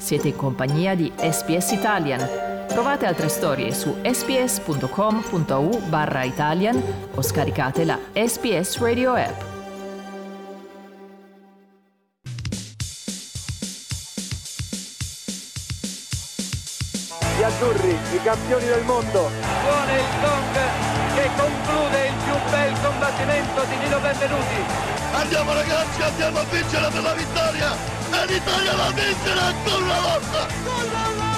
Siete in compagnia di SPS Italian. Trovate altre storie su sps.com.au/Italian o scaricate la SPS Radio app. Gli azzurri, i campioni del mondo. Suona il gong che conclude il più bel combattimento di Nino Benvenuti. Andiamo ragazzi, andiamo a vincere per la vittoria! E l'Italia la vincerà ancora una volta! Gol!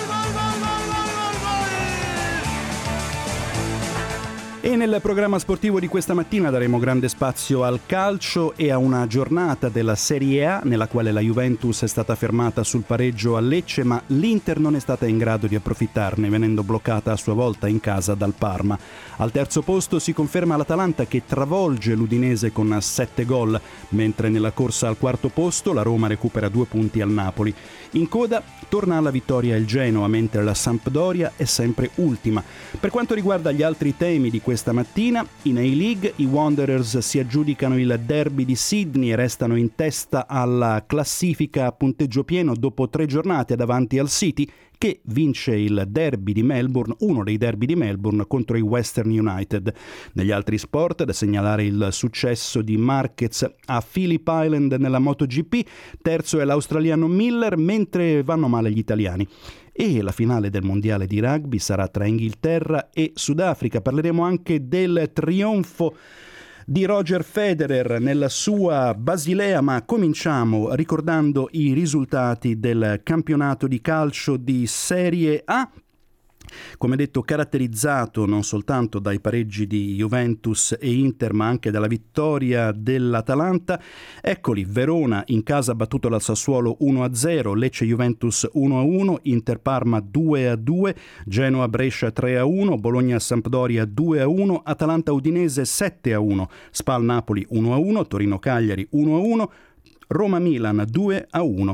E nel programma sportivo di questa mattina daremo grande spazio al calcio e a una giornata della Serie A nella quale la Juventus è stata fermata sul pareggio a Lecce, ma l'Inter non è stata in grado di approfittarne, venendo bloccata a sua volta in casa dal Parma. Al terzo posto si conferma l'Atalanta che travolge l'Udinese con 7 gol, mentre nella corsa al quarto posto la Roma recupera 2 punti al Napoli. In coda torna alla vittoria il Genoa, mentre la Sampdoria è sempre ultima. Per quanto riguarda gli altri temi di questa mattina, in A-League i Wanderers si aggiudicano il derby di Sydney e restano in testa alla classifica a punteggio pieno dopo 3 giornate davanti al City, che vince il derby di Melbourne, uno dei derby di Melbourne contro i Western United. Negli altri sport, da segnalare il successo di Marquez a Phillip Island nella MotoGP, terzo è l'australiano Miller, mentre vanno male gli italiani. E la finale del mondiale di rugby sarà tra Inghilterra e Sudafrica. Parleremo anche del trionfo di Roger Federer nella sua Basilea, ma cominciamo ricordando i risultati del campionato di calcio di Serie A. Come detto, caratterizzato non soltanto dai pareggi di Juventus e Inter, ma anche dalla vittoria dell'Atalanta. Eccoli: Verona in casa battuto dal Sassuolo 1-0, Lecce Juventus 1-1, Inter Parma 2-2, Genoa Brescia 3-1, Bologna Sampdoria 2-1, Atalanta Udinese 7-1, Spal Napoli 1-1, Torino Cagliari 1-1, Roma Milan 2-1.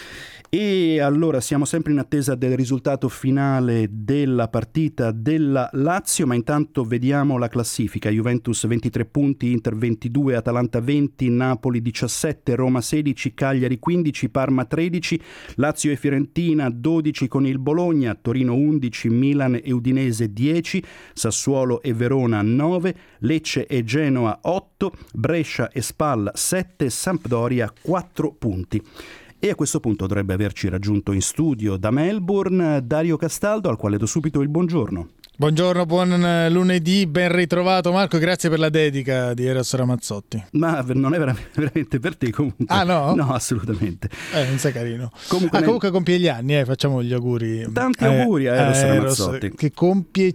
E allora siamo sempre in attesa del risultato finale della partita della Lazio, ma intanto vediamo la classifica. Juventus 23 punti, Inter 22, Atalanta 20, Napoli 17, Roma 16, Cagliari 15, Parma 13, Lazio e Fiorentina 12 con il Bologna, Torino 11, Milan e Udinese 10, Sassuolo e Verona 9, Lecce e Genoa 8, Brescia e Spal 7, Sampdoria 4 punti. E a questo punto dovrebbe averci raggiunto in studio da Melbourne Dario Castaldo, al quale do subito il buongiorno. Buongiorno, buon lunedì, ben ritrovato Marco, grazie per la dedica di Eros Ramazzotti. Ma non è veramente per te comunque. Ah no? No, assolutamente. Non sei carino. Comunque compie gli anni, facciamo gli auguri. Tanti auguri a Eros Ramazzotti. Che compie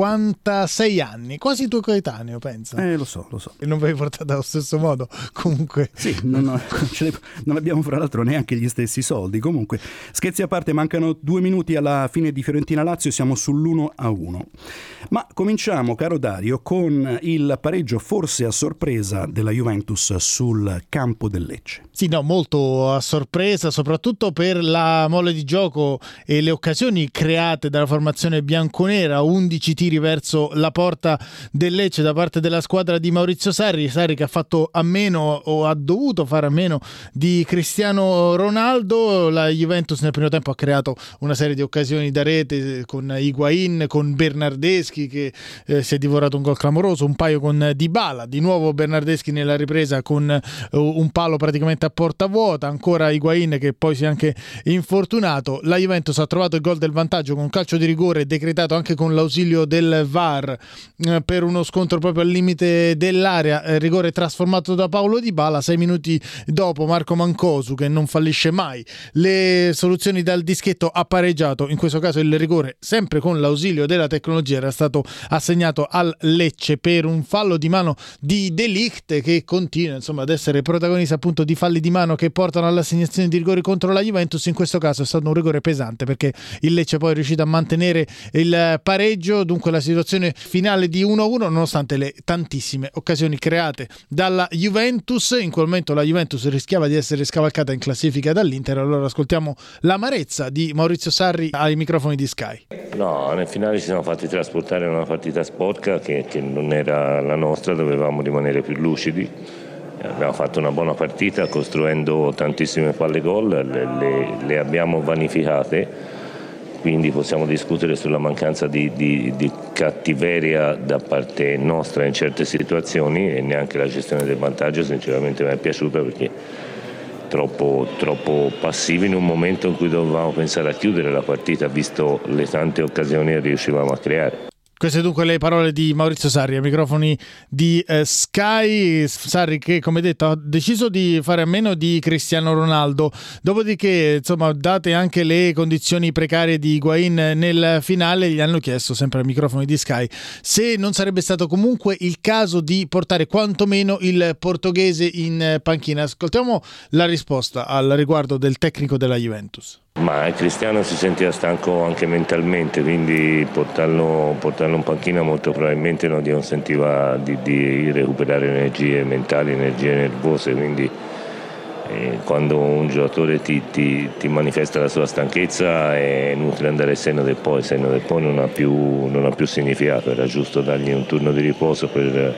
56 anni, quasi tuo coetaneo, pensa. Lo so. E non vi hai portato allo stesso modo, comunque. Sì, non abbiamo fra l'altro neanche gli stessi soldi. Comunque, scherzi a parte, mancano 2 minuti alla fine di Fiorentina-Lazio, siamo sull'1-1. Ma cominciamo, caro Dario, con il pareggio forse a sorpresa della Juventus sul campo del Lecce. Sì, no, molto a sorpresa, soprattutto per la mole di gioco e le occasioni create dalla formazione bianconera. 11 tiri verso la porta del Lecce da parte della squadra di Maurizio Sarri che ha fatto a meno o ha dovuto fare a meno di Cristiano Ronaldo. La Juventus nel primo tempo ha creato una serie di occasioni da rete con Higuain, con Bernardeschi che si è divorato un gol clamoroso, un paio con Dybala, di nuovo Bernardeschi nella ripresa con un palo praticamente a porta vuota, ancora Higuain che poi si è anche infortunato. La Juventus ha trovato il gol del vantaggio con un calcio di rigore decretato anche con l'ausilio del VAR per uno scontro proprio al limite dell'area, rigore trasformato da Paulo Dybala. 6 minuti dopo Marco Mancosu, che non fallisce mai le soluzioni dal dischetto, ha pareggiato. In questo caso il rigore, sempre con l'ausilio della tecnologia, era stato assegnato al Lecce per un fallo di mano di De Ligt, che continua ad essere protagonista appunto di falli di mano che portano all'assegnazione di rigori contro la Juventus. In questo caso è stato un rigore pesante perché il Lecce poi è riuscito a mantenere il pareggio. Dunque la situazione finale di 1-1 nonostante le tantissime occasioni create dalla Juventus. In quel momento la Juventus rischiava di essere scavalcata in classifica dall'Inter. Allora ascoltiamo l'amarezza di Maurizio Sarri ai microfoni di Sky. No, nel finale ci siamo fatti trasportare in una partita sporca che non era la nostra, dovevamo rimanere più lucidi. Abbiamo fatto una buona partita costruendo tantissime palle gol, le abbiamo vanificate, quindi possiamo discutere sulla mancanza di cattiveria da parte nostra in certe situazioni, e neanche la gestione del vantaggio sinceramente mi è piaciuta, perché troppo passivi in un momento in cui dovevamo pensare a chiudere la partita, visto le tante occasioni che riuscivamo a creare. Queste dunque le parole di Maurizio Sarri ai microfoni di Sky. Sarri che, come detto, ha deciso di fare a meno di Cristiano Ronaldo, dopodiché, insomma, date anche le condizioni precarie di Higuaín nel finale, gli hanno chiesto, sempre ai microfoni di Sky, se non sarebbe stato comunque il caso di portare quantomeno il portoghese in panchina. Ascoltiamo la risposta al riguardo del tecnico della Juventus. Ma Cristiano si sentiva stanco anche mentalmente, quindi portarlo in panchina molto probabilmente non gli consentiva di recuperare energie mentali, energie nervose, quindi quando un giocatore ti manifesta la sua stanchezza è inutile andare al senno del poi. Il senno del poi non ha più significato, era giusto dargli un turno di riposo per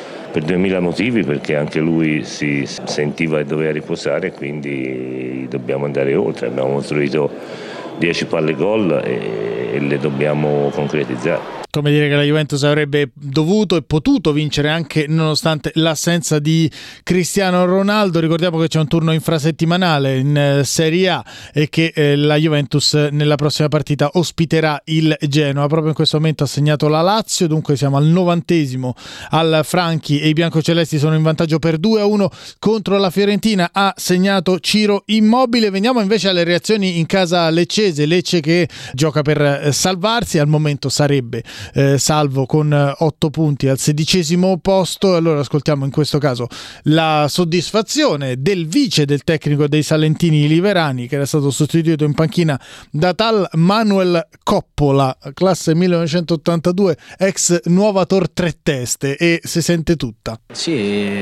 2000 motivi, perché anche lui si sentiva e doveva riposare, quindi dobbiamo andare oltre. Abbiamo costruito 10 palle gol e le dobbiamo concretizzare. Come dire che la Juventus avrebbe dovuto e potuto vincere anche nonostante l'assenza di Cristiano Ronaldo. Ricordiamo che c'è un turno infrasettimanale in Serie A e che la Juventus nella prossima partita ospiterà il Genoa. Proprio in questo momento ha segnato la Lazio, dunque siamo al 90° al Franchi e i biancocelesti sono in vantaggio per 2-1 contro la Fiorentina. Ha segnato Ciro Immobile. Veniamo invece alle reazioni in casa leccese. Lecce che gioca per salvarsi, al momento sarebbe salvo con 8 punti al 16° posto. Allora ascoltiamo in questo caso la soddisfazione del vice del tecnico dei salentini Liverani, che era stato sostituito in panchina da tal Manuel Coppola, classe 1982, ex Nuovator Tre Teste, e si sente tutta. Sì,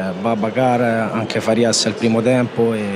Babacar, anche Farias al primo tempo e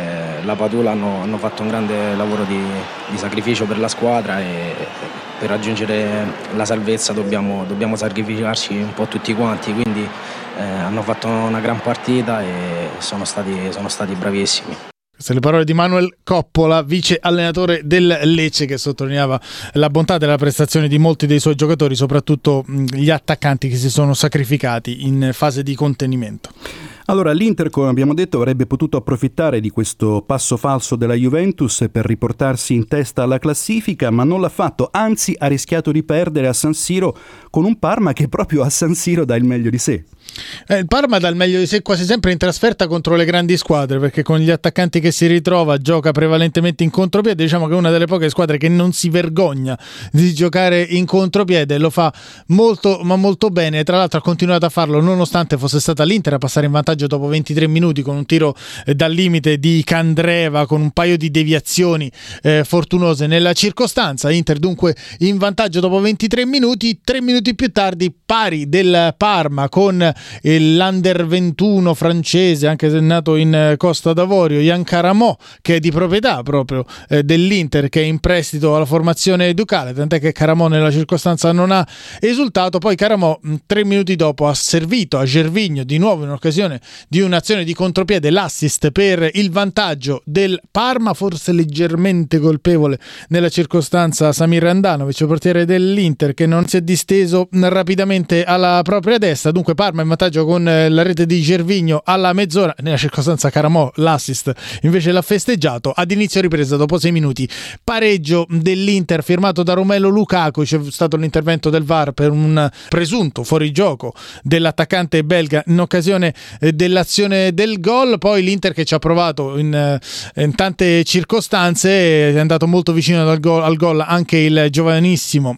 la Padula hanno fatto un grande lavoro di sacrificio per la squadra, e per raggiungere la salvezza dobbiamo sacrificarci un po' tutti quanti, quindi hanno fatto una gran partita e sono stati bravissimi. Queste le parole di Manuel Coppola, vice allenatore del Lecce, che sottolineava la bontà della prestazione di molti dei suoi giocatori, soprattutto gli attaccanti che si sono sacrificati in fase di contenimento. Allora, l'Inter, come abbiamo detto, avrebbe potuto approfittare di questo passo falso della Juventus per riportarsi in testa alla classifica, ma non l'ha fatto, anzi ha rischiato di perdere a San Siro con un Parma che proprio a San Siro dà il meglio di sé. Il Parma dà il meglio di sé quasi sempre in trasferta contro le grandi squadre, perché con gli attaccanti che si ritrova gioca prevalentemente in contropiede. Diciamo che è una delle poche squadre che non si vergogna di giocare in contropiede, lo fa molto ma molto bene. Tra l'altro ha continuato a farlo nonostante fosse stata l'Inter a passare in vantaggio dopo 23 minuti con un tiro dal limite di Candreva, con un paio di deviazioni fortunose nella circostanza. Inter dunque in vantaggio dopo 23 minuti. 3 minuti più tardi pari del Parma con l'Under 21 francese, anche se nato in Costa d'Avorio, Yann Caramò, che è di proprietà proprio dell'Inter, che è in prestito alla formazione ducale, tant'è che Caramò nella circostanza non ha esultato. Poi Caramò 3 minuti dopo ha servito a Gervinho, di nuovo in occasione di un'azione di contropiede, l'assist per il vantaggio del Parma. Forse leggermente colpevole nella circostanza Samir Handanovic, portiere dell'Inter, che non si è disteso rapidamente alla propria destra. Dunque Parma in vantaggio con la rete di Gervinho alla mezz'ora. Nella circostanza Caramò l'assist invece l'ha festeggiato. Ad inizio ripresa, dopo 6 minuti, pareggio dell'Inter firmato da Romelu Lukaku. C'è stato l'intervento del VAR per un presunto fuorigioco dell'attaccante belga in occasione dell'azione del gol. Poi l'Inter, che ci ha provato in tante circostanze, è andato molto vicino al gol anche il giovanissimo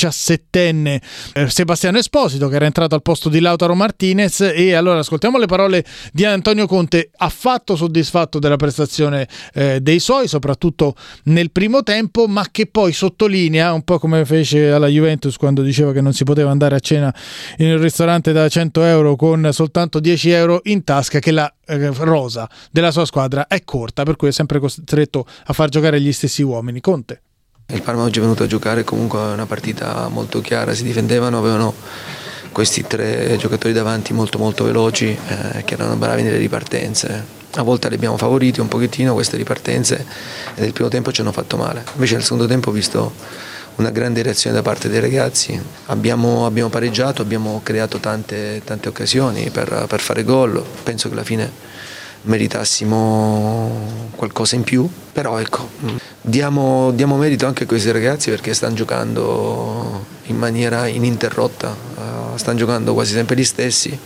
17enne Sebastiano Esposito, che era entrato al posto di Lautaro Martinez. E allora ascoltiamo le parole di Antonio Conte, affatto soddisfatto della prestazione dei suoi, soprattutto nel primo tempo, ma che poi sottolinea, un po' come fece alla Juventus quando diceva che non si poteva andare a cena in un ristorante da 100 euro con soltanto 10 euro in tasca, che la rosa della sua squadra è corta, per cui è sempre costretto a far giocare gli stessi uomini. Conte. Il Parma oggi è venuto a giocare comunque una partita molto chiara, si difendevano, avevano questi 3 giocatori davanti molto molto veloci che erano bravi nelle ripartenze. A volte li abbiamo favoriti un pochettino queste ripartenze e nel primo tempo ci hanno fatto male. Invece nel secondo tempo ho visto una grande reazione da parte dei ragazzi. Abbiamo pareggiato, abbiamo creato tante occasioni per fare gol. Penso che alla fine meritassimo qualcosa in più, però ecco, diamo merito anche a questi ragazzi perché stanno giocando in maniera ininterrotta, stanno giocando quasi sempre gli stessi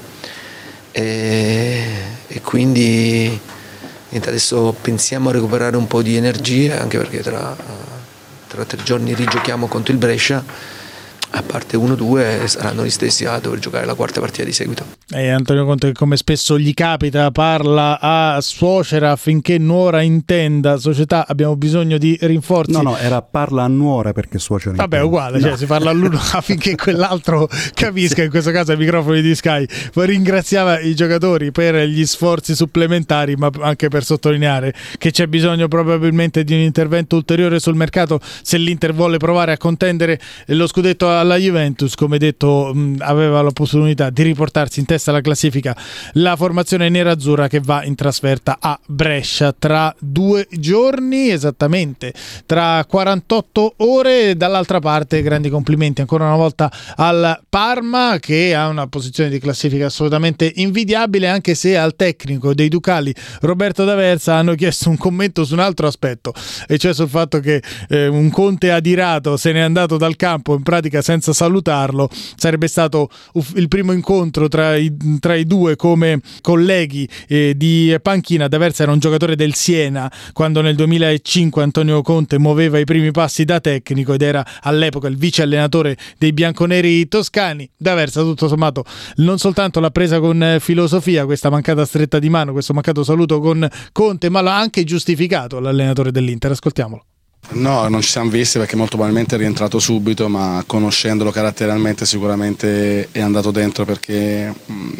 e quindi adesso pensiamo a recuperare un po' di energie, anche perché tra 3 giorni rigiochiamo contro il Brescia. A parte 1-2 saranno gli stessi a dover giocare la 4ª partita di seguito. Antonio Conte, come spesso gli capita, parla a suocera affinché nuora intenda. Società, abbiamo bisogno di rinforzi. No, era parla a nuora perché suocera intenda. Vabbè, uguale, cioè si parla all'uno affinché quell'altro capisca, sì. In questo caso ai microfoni di Sky. Poi ringraziava i giocatori per gli sforzi supplementari, ma anche per sottolineare che c'è bisogno probabilmente di un intervento ulteriore sul mercato se l'Inter vuole provare a contendere lo scudetto alla Juventus. Come detto, aveva l'opportunità di riportarsi in testa alla classifica la formazione nerazzurra che va in trasferta a Brescia tra 2 giorni, esattamente tra 48 ore. Dall'altra parte grandi complimenti ancora una volta al Parma, che ha una posizione di classifica assolutamente invidiabile, anche se al tecnico dei Ducali Roberto D'Aversa hanno chiesto un commento su un altro aspetto, e cioè sul fatto che un Conte adirato se n'è andato dal campo in pratica senza salutarlo. Sarebbe stato il primo incontro tra i due come colleghi di panchina. D'Aversa era un giocatore del Siena quando nel 2005 Antonio Conte muoveva i primi passi da tecnico ed era all'epoca il vice allenatore dei bianconeri toscani. D'Aversa tutto sommato non soltanto l'ha presa con filosofia questa mancata stretta di mano, questo mancato saluto con Conte, ma l'ha anche giustificato l'allenatore dell'Inter. Ascoltiamolo. No, non ci siamo visti perché molto probabilmente è rientrato subito, ma conoscendolo caratterialmente sicuramente è andato dentro perché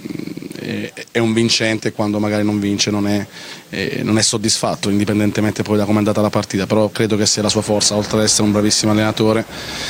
è un vincente, quando magari non vince non è soddisfatto, indipendentemente poi da come è andata la partita. Però credo che sia la sua forza, oltre ad essere un bravissimo allenatore,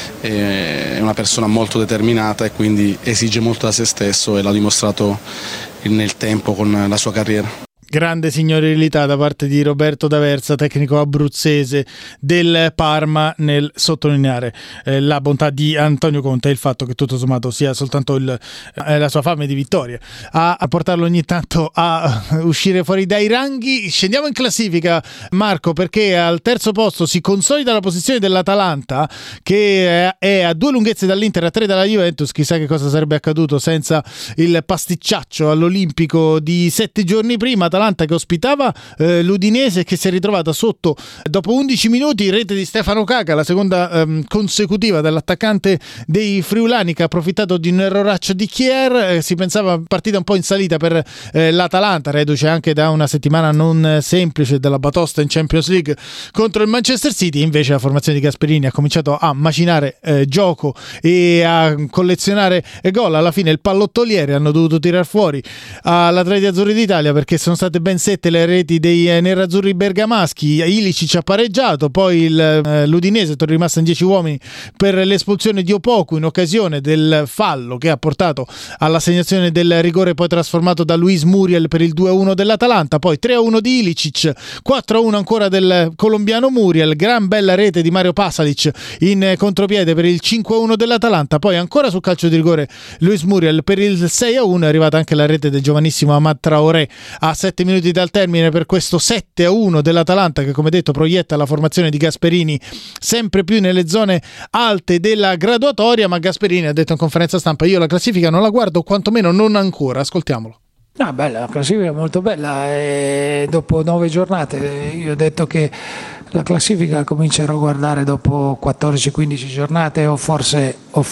è una persona molto determinata e quindi esige molto da se stesso, e l'ha dimostrato nel tempo con la sua carriera. Grande signorilità da parte di Roberto D'Aversa, tecnico abruzzese del Parma, nel sottolineare la bontà di Antonio Conte e il fatto che tutto sommato sia soltanto la sua fame di vittoria a portarlo ogni tanto a uscire fuori dai ranghi. Scendiamo in classifica, Marco, perché al terzo posto si consolida la posizione dell'Atalanta, che è a 2 lunghezze dall'Inter, a 3 dalla Juventus. Chissà che cosa sarebbe accaduto senza il pasticciaccio all'Olimpico di 7 giorni prima. Atalanta che ospitava l'Udinese, che si è ritrovata sotto dopo 11 minuti, rete di Stefano Caca, la seconda consecutiva dell'attaccante dei friulani, che ha approfittato di un erroraccio di Kier. Si pensava partita un po' in salita per l'Atalanta, reduce anche da una settimana non semplice della batosta in Champions League contro il Manchester City. Invece la formazione di Gasperini ha cominciato a macinare gioco e a collezionare gol. Alla fine il pallottoliere hanno dovuto tirar fuori all'Atleti Azzurri d'Italia, perché sono state ben 7 le reti dei nerazzurri bergamaschi. Ilicic ha pareggiato, poi l'Udinese è rimasta in 10 uomini per l'espulsione di Opoku in occasione del fallo che ha portato all'assegnazione del rigore, poi trasformato da Luis Muriel per il 2-1 dell'Atalanta. Poi 3-1 di Ilicic, 4-1 ancora del colombiano Muriel, gran bella rete di Mario Pasalic in contropiede per il 5-1 dell'Atalanta. Poi ancora sul calcio di rigore Luis Muriel per il 6-1. È arrivata anche la rete del giovanissimo Amad Traoré a 7 minuti dal termine per questo 7-1 dell'Atalanta, che come detto proietta la formazione di Gasperini sempre più nelle zone alte della graduatoria. Ma Gasperini ha detto in conferenza stampa: io la classifica non la guardo, quantomeno non ancora. Ascoltiamolo. No, bella, la classifica è molto bella, e dopo 9 giornate io ho detto che la classifica comincerò a guardare dopo 14-15 giornate o forse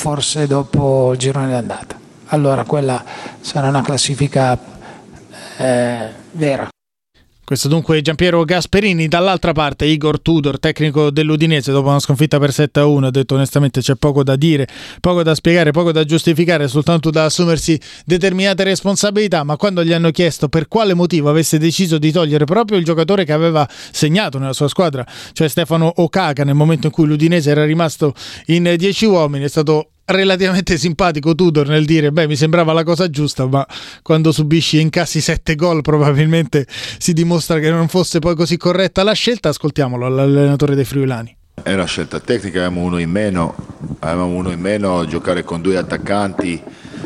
dopo il girone d'andata. Allora quella sarà una classifica vera. Questo dunque Giampiero Gasperini. Dall'altra parte Igor Tudor, tecnico dell'Udinese, dopo una sconfitta per 7-1, ha detto onestamente c'è poco da dire, poco da spiegare, poco da giustificare, soltanto da assumersi determinate responsabilità. Ma quando gli hanno chiesto per quale motivo avesse deciso di togliere proprio il giocatore che aveva segnato nella sua squadra, cioè Stefano Okaka, nel momento in cui l'Udinese era rimasto in 10 uomini, è stato relativamente simpatico Tudor nel dire mi sembrava la cosa giusta, ma quando subisci e incassi 7 gol probabilmente si dimostra che non fosse poi così corretta la scelta. Ascoltiamolo, l'allenatore dei friulani. È una scelta tecnica, avevamo uno in meno, giocare con 2 attaccanti.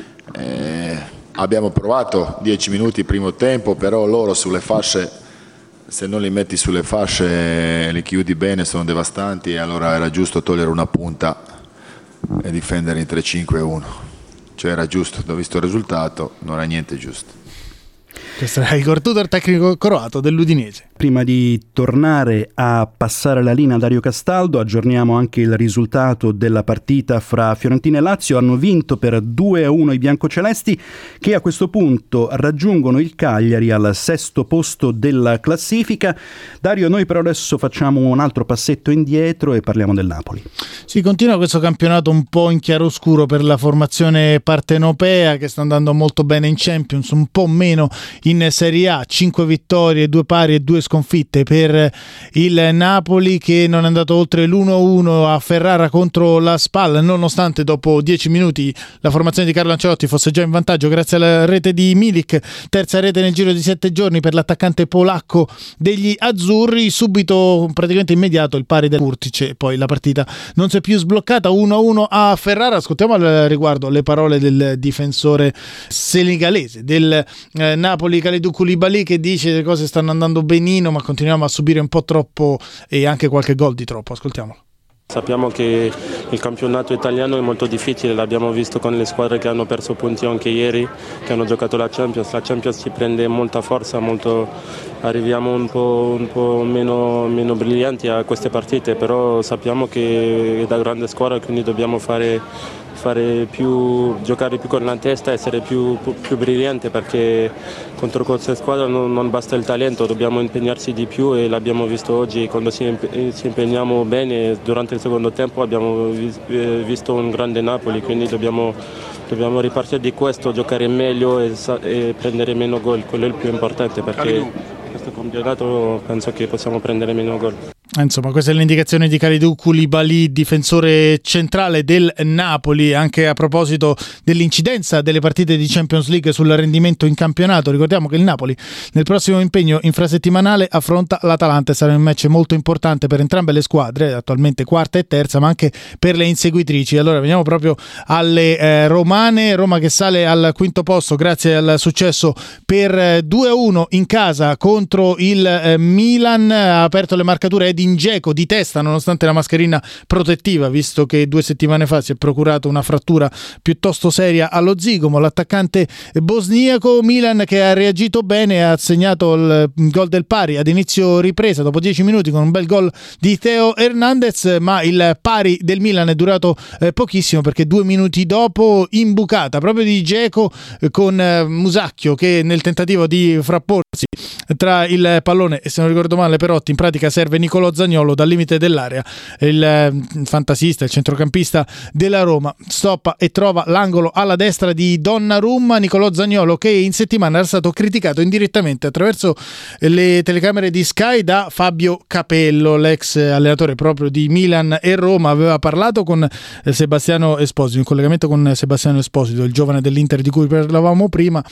Abbiamo provato 10 minuti primo tempo, però loro sulle fasce, se non li metti sulle fasce li chiudi bene, sono devastanti, e allora era giusto togliere una punta e difendere in 3-5-1. Cioè era giusto, ho visto il risultato, non era niente giusto. Questo è Igor Tudor, tecnico croato dell'Udinese. Prima di tornare a passare la linea a Dario Castaldo, aggiorniamo anche il risultato della partita fra Fiorentina e Lazio. Hanno vinto per 2-1 i biancocelesti, che a questo punto raggiungono il Cagliari al 6° posto della classifica. Dario, noi però adesso facciamo un altro passetto indietro e parliamo del Napoli. Si continua questo campionato un po' in chiaroscuro per la formazione partenopea, che sta andando molto bene in Champions, un po' meno in Serie A. 5 vittorie, 2 pari e 2 sconfitte per il Napoli, che non è andato oltre l'1-1 a Ferrara contro la Spal, nonostante dopo 10 minuti la formazione di Carlo Ancelotti fosse già in vantaggio grazie alla rete di Milik. Terza rete nel giro di 7 giorni per l'attaccante polacco degli azzurri. Subito, praticamente immediato, il pari del Kurtic, e poi la partita non si è più sbloccata. 1-1 a Ferrara. Ascoltiamo al riguardo le parole del difensore senegalese del Napoli, Kalidou Koulibaly, che dice che le cose stanno andando benino, ma continuiamo a subire un po' troppo e anche qualche gol di troppo. Ascoltiamolo. Sappiamo che il campionato italiano è molto difficile, l'abbiamo visto con le squadre che hanno perso punti anche ieri, che hanno giocato la Champions. La Champions ci prende molta forza, arriviamo un po' meno brillanti a queste partite, però sappiamo che è da grande squadra, quindi dobbiamo giocare più con la testa, essere più brillante, perché contro queste squadre non basta il talento, dobbiamo impegnarsi di più, e l'abbiamo visto oggi. Quando ci impegniamo bene durante il secondo tempo abbiamo visto un grande Napoli, quindi dobbiamo ripartire di questo, giocare meglio e prendere meno gol. Quello è il più importante, perché in questo campionato penso che possiamo prendere meno gol. Insomma, questa è l'indicazione di Kalidou Koulibaly, difensore centrale del Napoli, anche a proposito dell'incidenza delle partite di Champions League sul rendimento in campionato. Ricordiamo che il Napoli nel prossimo impegno infrasettimanale affronta l'Atalanta, e sarà un match molto importante per entrambe le squadre, attualmente quarta e terza, ma anche per le inseguitrici. Allora veniamo proprio alle romane. Roma che sale al 5° posto grazie al successo per 2-1 in casa contro il Milan. Ha aperto le marcature Edin Dzeko di testa, nonostante la mascherina protettiva, visto che 2 settimane fa si è procurato una frattura piuttosto seria allo zigomo. L'attaccante bosniaco. Milan che ha reagito bene e ha segnato il gol del pari ad inizio ripresa dopo 10 minuti con un bel gol di Theo Hernandez, ma il pari del Milan è durato pochissimo, perché 2 minuti dopo, imbucata proprio di Dzeko con Musacchio, che nel tentativo di frapporsi tra il pallone e, se non ricordo male, Perotti, in pratica serve Nicolò Zaniolo dal limite dell'area. Il fantasista, il centrocampista della Roma, stoppa e trova l'angolo alla destra di Donnarumma. Nicolò Zaniolo, che in settimana era stato criticato indirettamente attraverso le telecamere di Sky da Fabio Capello, l'ex allenatore proprio di Milan e Roma. Aveva parlato con Sebastiano Esposito, in collegamento con Sebastiano Esposito, il giovane dell'Inter di cui parlavamo prima.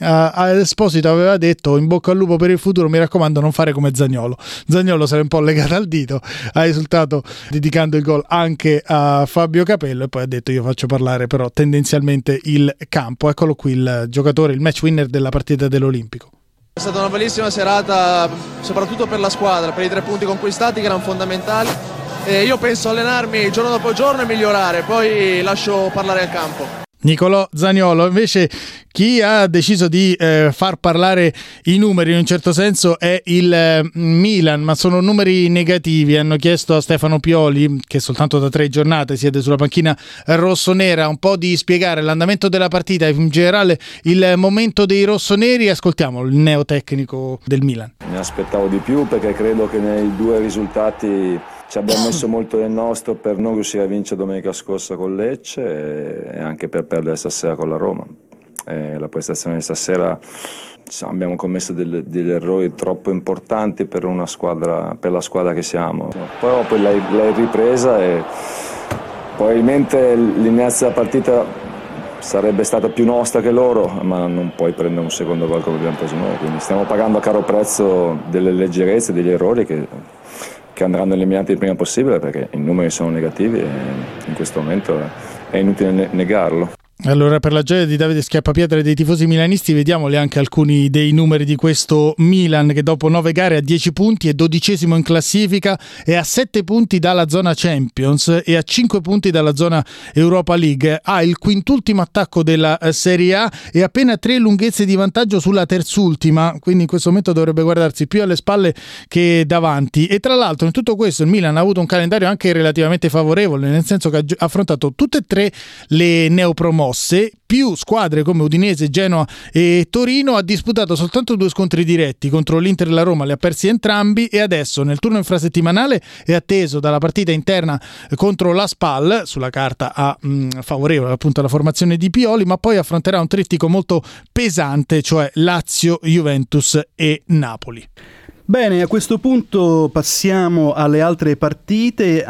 Esposito aveva detto: in bocca al lupo per il futuro, mi raccomando non fare come Zaniolo. Zaniolo si è un po' legato al dito, ha esultato dedicando il gol anche a Fabio Capello, e poi ha detto: io faccio parlare però tendenzialmente il campo. Eccolo qui il giocatore, il match winner della partita dell'Olimpico. È stata una bellissima serata, soprattutto per la squadra, per i 3 punti conquistati che erano fondamentali, e io penso allenarmi giorno dopo giorno e migliorare, poi lascio parlare al campo. Nicolò Zaniolo. Invece chi ha deciso di far parlare i numeri in un certo senso è il Milan, ma sono numeri negativi. Hanno chiesto a Stefano Pioli, che soltanto da 3 giornate siede sulla panchina rossonera, un po' di spiegare l'andamento della partita e in generale il momento dei rossoneri. Ascoltiamo il neotecnico del Milan. Mi aspettavo di più, perché credo che nei 2 risultati ci abbiamo messo molto del nostro per non riuscire a vincere domenica scorsa con Lecce e anche per perdere stasera con la Roma. La prestazione di stasera, abbiamo commesso degli errori troppo importanti per una squadra, per la squadra che siamo. Però poi l'hai ripresa e Probabilmente l'inizio della partita sarebbe stata più nostra che loro, ma non puoi prendere un secondo gol come abbiamo preso noi, quindi stiamo pagando a caro prezzo delle leggerezze, degli errori che andranno eliminati il prima possibile, perché i numeri sono negativi e in questo momento è inutile negarlo. Allora, per la gioia di Davide Schiappapietra e dei tifosi milanisti, vediamoli anche alcuni dei numeri di questo Milan, che dopo 9 gare ha 10 punti, è 12° in classifica, è a 7 punti dalla zona Champions e a 5 punti dalla zona Europa League. Ha il quintultimo attacco della Serie A e appena 3 lunghezze di vantaggio sulla terzultima, quindi in questo momento dovrebbe guardarsi più alle spalle che davanti. E tra l'altro in tutto questo il Milan ha avuto un calendario anche relativamente favorevole, nel senso che ha affrontato tutte e 3 le neopromosse, più squadre come Udinese, Genoa e Torino. Ha disputato soltanto 2 scontri diretti, contro l'Inter e la Roma li ha persi entrambi, e adesso nel turno infrasettimanale è atteso dalla partita interna contro la Spal, sulla carta favorevole appunto alla formazione di Pioli, ma poi affronterà un trittico molto pesante, cioè Lazio, Juventus e Napoli. Bene, a questo punto passiamo alle altre partite.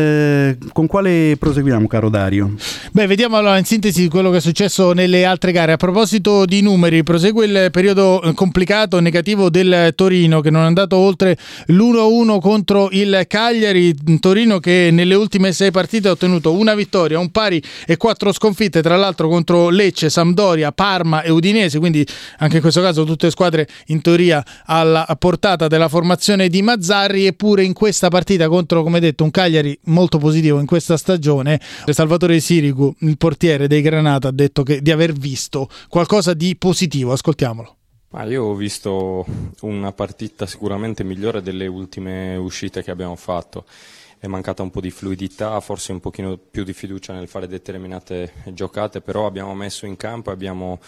Con quale proseguiamo, caro Dario? Beh, vediamo allora in sintesi quello che è successo nelle altre gare. A proposito di numeri, prosegue il periodo complicato negativo del Torino, che non è andato oltre l'1-1 contro il Cagliari. Torino che nelle ultime 6 partite ha ottenuto una vittoria, un pari e 4 sconfitte, tra l'altro contro Lecce, Sampdoria, Parma e Udinese, quindi anche in questo caso tutte squadre in teoria alla portata della formazione di Mazzarri. Eppure in questa partita contro, come detto, un Cagliari molto positivo in questa stagione, Salvatore Sirigu, il portiere dei Granata, ha detto di aver visto qualcosa di positivo. Ascoltiamolo. Io ho visto una partita sicuramente migliore delle ultime uscite che abbiamo fatto. È mancata un po' di fluidità, forse un pochino più di fiducia nel fare determinate giocate, però abbiamo messo in campo e abbiamo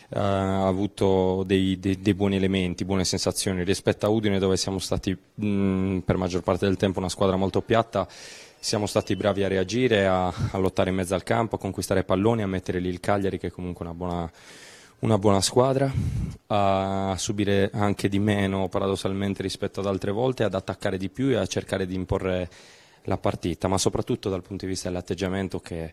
avuto dei buoni elementi, buone sensazioni. Rispetto a Udine, dove siamo stati per maggior parte del tempo una squadra molto piatta, siamo stati bravi a reagire, a lottare in mezzo al campo, a conquistare palloni, a mettere lì il Cagliari, che è comunque una buona squadra, a subire anche di meno paradossalmente rispetto ad altre volte, ad attaccare di più e a cercare di imporre la partita, ma soprattutto dal punto di vista dell'atteggiamento, che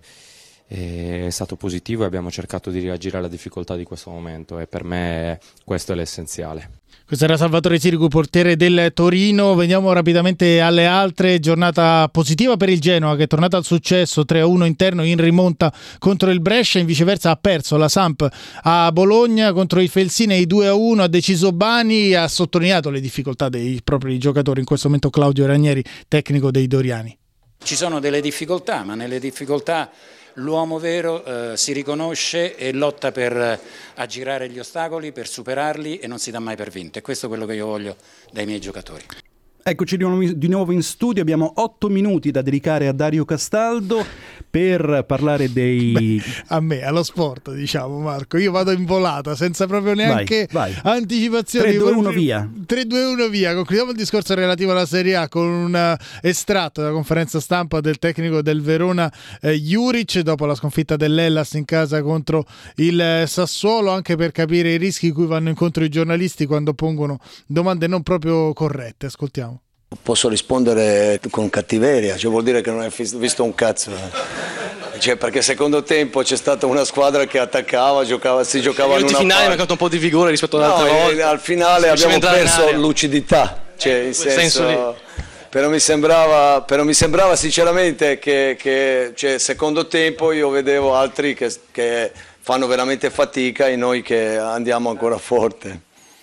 è stato positivo, e abbiamo cercato di reagire alla difficoltà di questo momento, e per me questo è l'essenziale. Questo era Salvatore Sirigu, portiere del Torino. Veniamo rapidamente alle altre. Giornata positiva per il Genoa, che è tornata al successo, 3-1 interno in rimonta contro il Brescia. In viceversa ha perso la Samp a Bologna contro i Felsinei 2-1, ha deciso Bani, ha sottolineato le difficoltà dei propri giocatori. In questo momento Claudio Ranieri, tecnico dei Doriani. Ci sono delle difficoltà, ma nelle difficoltà l'uomo vero si riconosce e lotta per aggirare gli ostacoli, per superarli, e non si dà mai per vinto. E questo è quello che io voglio dai miei giocatori. Eccoci di nuovo in studio, abbiamo 8 minuti da dedicare a Dario Castaldo per parlare dei... allo sport, diciamo, Marco. Io vado in volata senza proprio neanche anticipazioni. 3-2-1 via. 3-2-1 via. Concludiamo il discorso relativo alla Serie A con un estratto della conferenza stampa del tecnico del Verona Juric, dopo la sconfitta dell'Hellas in casa contro il Sassuolo, anche per capire i rischi cui vanno incontro i giornalisti quando pongono domande non proprio corrette. Ascoltiamo. Posso rispondere con cattiveria, cioè vuol dire che non hai visto un cazzo. Cioè, perché secondo tempo c'è stata una squadra che attaccava, si giocava in una finale mi ha mancato un po' di vigore rispetto ad altre volte. Al finale abbiamo perso lucidità, cioè in senso però mi sembrava sinceramente che cioè, secondo tempo io vedevo altri che fanno veramente fatica e noi che andiamo ancora forte.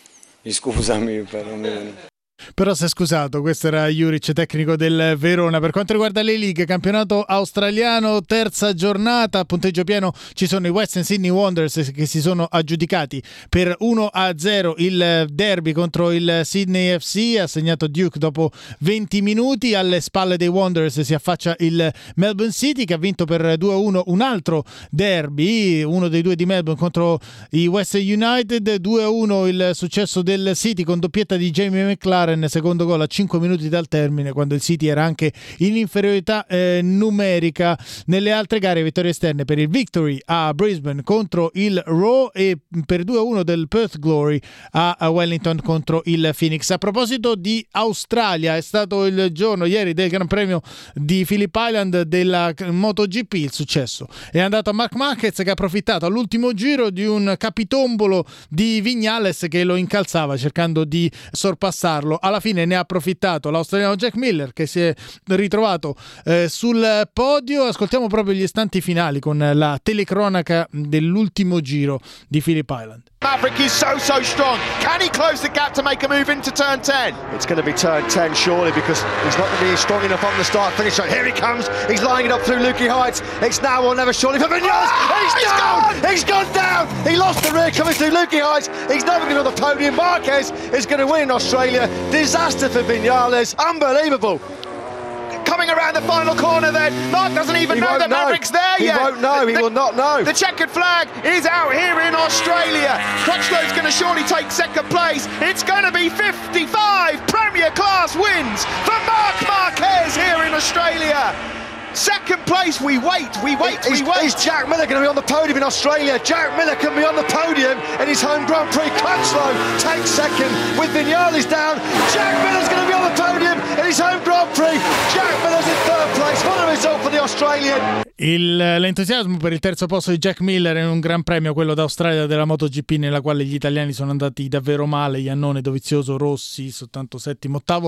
Scusami per Però si è scusato, questo era Juric, tecnico del Verona. Per quanto riguarda le League, campionato australiano, terza giornata, a punteggio pieno ci sono i Western Sydney Wanderers che si sono aggiudicati per 1-0 il derby contro il Sydney FC, ha segnato Duke dopo 20 minuti. Alle spalle dei Wanderers si affaccia il Melbourne City, che ha vinto per 2-1 un altro derby, uno dei due di Melbourne contro i Western United. 2-1 il successo del City con doppietta di Jamie McLaren Warren, secondo gol a 5 minuti dal termine, quando il City era anche in inferiorità numerica. Nelle altre gare vittorie esterne per il Victory a Brisbane contro il Raw e per 2-1 del Perth Glory a Wellington contro il Phoenix. A proposito di Australia, è stato il giorno ieri del Gran Premio di Phillip Island della MotoGP. Il successo è andato a Marc Marquez, che ha approfittato all'ultimo giro di un capitombolo di Viñales che lo incalzava cercando di sorpassarlo. Alla fine ne ha approfittato l'australiano Jack Miller, che si è ritrovato sul podio. Ascoltiamo proprio gli istanti finali con la telecronaca dell'ultimo giro di Phillip Island. Maverick is so strong. Can he close the gap to make a move into turn 10? It's going to be turn 10 surely, because he's not going to be strong enough on the start finish. So here he comes. He's lining it up through Lukey Heights. It's now or never surely for Viñales. He's down. He's gone down. He lost the rear coming through Lukey Heights. He's never going to be on the podium. Marquez is going to win in Australia. Disaster for Viñales. Unbelievable. Coming around the final corner then. Mark doesn't even know that Maverick's there yet. He won't know, he will not know. The checkered flag is out here in Australia. Crutchlow's going to surely take second place. It's going to be 55 Premier Class wins for Marc Marquez here in Australia. Second place, we wait. Is Jack Miller going to be on the podium in Australia? Jack Miller can be on the podium in his home Grand Prix. Crutchlow takes second with Viñales down. Jack Miller's going to be on the podium in his home Grand Prix. Jack Miller's in third place. What a result for the Australian. L'entusiasmo per il terzo posto di Jack Miller in un Gran Premio, quello d'Australia della MotoGP, nella quale gli italiani sono andati davvero male. Iannone, Dovizioso, Rossi, soltanto settimo, ottavo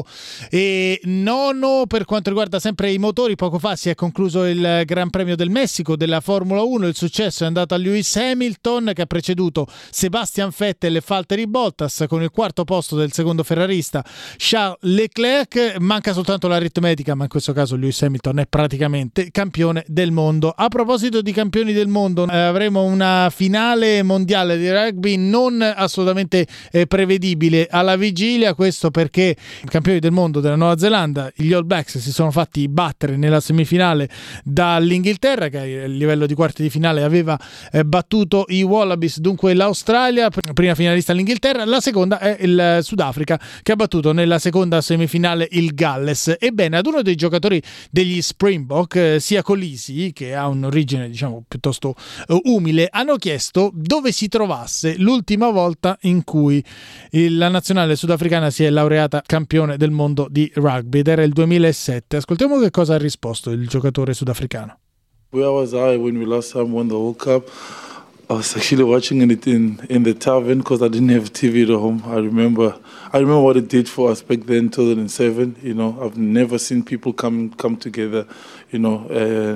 e nono. Per quanto riguarda sempre i motori, poco fa si è concluso il Gran Premio del Messico della Formula 1. Il successo è andato a Lewis Hamilton, che ha preceduto Sebastian Vettel e Valtteri Bottas con il quarto posto del secondo ferrarista Charles Leclerc. Manca soltanto l'aritmetica, ma in questo caso Lewis Hamilton è praticamente campione del mondo. A proposito di campioni del mondo, avremo una finale mondiale di rugby non assolutamente prevedibile alla vigilia. Questo perché i campioni del mondo della Nuova Zelanda, gli All Blacks, si sono fatti battere nella semifinale dall'Inghilterra, che a livello di quarti di finale aveva battuto i Wallabies. Dunque l'Australia, prima finalista l'Inghilterra, la seconda è il Sudafrica, che ha battuto nella seconda semifinale il Galles. Ebbene, ad uno dei giocatori degli Springbok, sia Colisi, che ha un'origine diciamo piuttosto umile, hanno chiesto dove si trovasse l'ultima volta in cui la nazionale sudafricana si è laureata campione del mondo di rugby, ed era il 2007. Ascoltiamo che cosa ha risposto il giocatore sudafricano. Where was I when we last time won the World Cup? I was actually watching it in the tavern because I didn't have TV at home. I remember what it did for us back then, 2007. You know, I've never seen people come together, you know,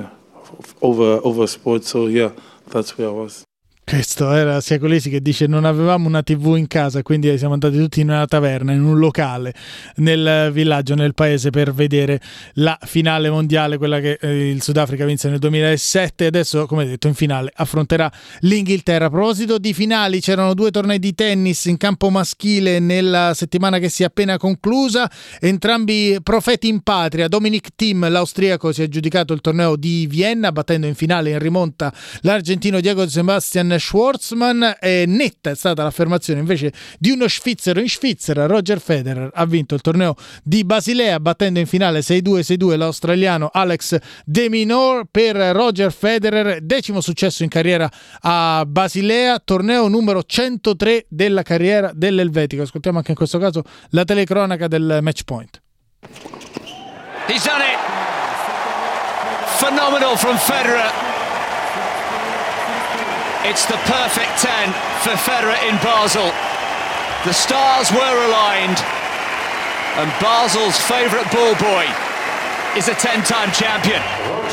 over sport. So yeah, that's where I was. Questo era sia Colesi che dice: non avevamo una TV in casa, quindi siamo andati tutti in una taverna, in un locale nel villaggio, nel paese, per vedere la finale mondiale, quella che il Sudafrica vinse nel 2007. Adesso, come detto, in finale affronterà l'Inghilterra. A proposito di finali, c'erano 2 tornei di tennis in campo maschile nella settimana che si è appena conclusa, entrambi profeti in patria. Dominic Thiem, l'austriaco, si è aggiudicato il torneo di Vienna, battendo in finale in rimonta l'argentino Diego Sebastian Schwartzman. Netta è stata l'affermazione invece di uno svizzero in Svizzera. Roger Federer ha vinto il torneo di Basilea, battendo in finale 6-2 l'australiano Alex de Minaur. Per Roger Federer, 10° successo in carriera a Basilea, torneo numero 103 della carriera dell'elvetico. Ascoltiamo anche in questo caso la telecronaca del match point. He's done it. Phenomenal from Federer. It's the perfect 10 for Federer in Basel. The stars were aligned, and Basel's favourite ball boy is a 10-time champion.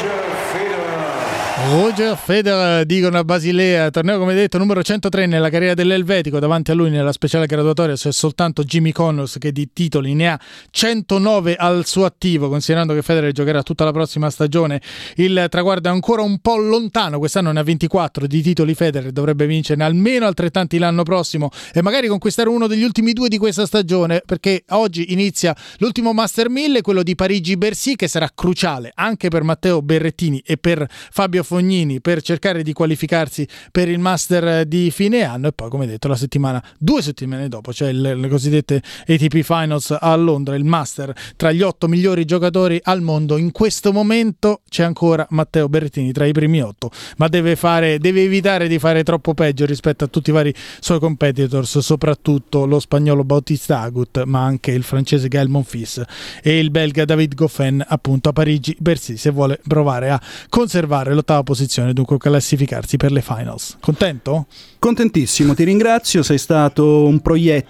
Roger Federer, dicono a Basilea, torneo come detto numero 103 nella carriera dell'elvetico. Davanti a lui nella speciale graduatoria c'è soltanto Jimmy Connors, che di titoli ne ha 109 al suo attivo. Considerando che Federer giocherà tutta la prossima stagione, il traguardo è ancora un po' lontano. Quest'anno ne ha 24 di titoli Federer, dovrebbe vincerne almeno altrettanti l'anno prossimo e magari conquistare uno degli ultimi 2 di questa stagione, perché oggi inizia l'ultimo Master 1000, quello di Parigi-Bercy, che sarà cruciale anche per Matteo Berrettini e per Fabio Fognini. Fognini per cercare di qualificarsi per il Master di fine anno, e poi come detto 2 settimane dopo c'è le cosiddette ATP Finals a Londra, il Master tra gli 8 migliori giocatori al mondo. In questo momento c'è ancora Matteo Berrettini tra i primi 8, ma deve evitare di fare troppo peggio rispetto a tutti i vari suoi competitors, soprattutto lo spagnolo Bautista Agut, ma anche il francese Gaël Monfils e il belga David Goffin appunto a Parigi-Bercy, se vuole provare a conservare l'8ª posizione, dunque classificarsi per le finals. Contento? Contentissimo, ti ringrazio, sei stato un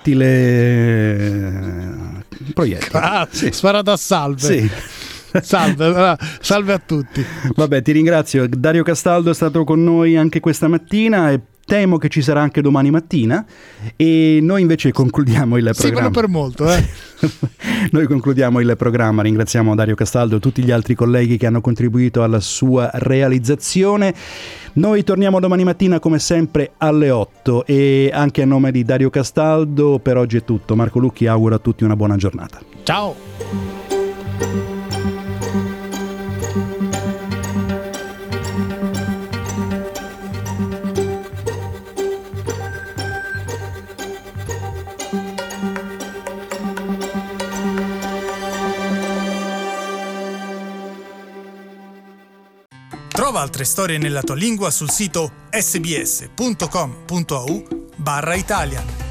proiettile. Sì. Sparato a salve. Sì. Salve a tutti. Vabbè, ti ringrazio. Dario Castaldo è stato con noi anche questa mattina e temo che ci sarà anche domani mattina, e noi invece concludiamo il programma. Sì, quello per molto, Noi concludiamo il programma, ringraziamo Dario Castaldo e tutti gli altri colleghi che hanno contribuito alla sua realizzazione. Noi torniamo domani mattina come sempre alle 8, e anche a nome di Dario Castaldo per oggi è tutto. Marco Lucchi augura a tutti una buona giornata. Ciao! Trova altre storie nella tua lingua sul sito sbs.com.au/Italian.